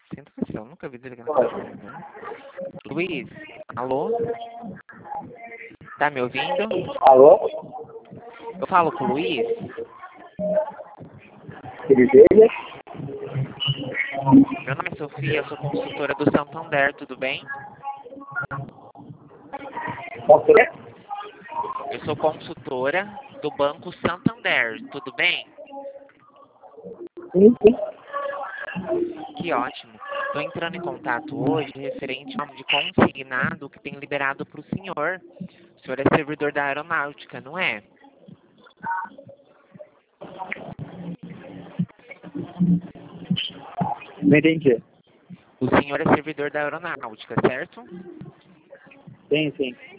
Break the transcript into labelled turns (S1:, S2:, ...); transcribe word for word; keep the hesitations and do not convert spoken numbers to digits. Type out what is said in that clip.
S1: Senta com esse, eu nunca vi desligar no telefone. Né? Luiz, alô? Tá me ouvindo?
S2: Alô?
S1: Eu falo com o Luiz?
S2: Filho dele?
S1: Meu nome é Sofia, eu sou consultora do Santander, tudo bem?
S2: Posso ler?
S1: Eu sou consultora do Banco Santander, tudo bem?
S2: Sim, sim.
S1: Que ótimo. Estou entrando em contato hoje referente ao nome de consignado que tem liberado para o senhor. O senhor é servidor da aeronáutica, não é?
S2: Não entendi.
S1: O senhor é servidor da aeronáutica, certo?
S2: Sim, sim.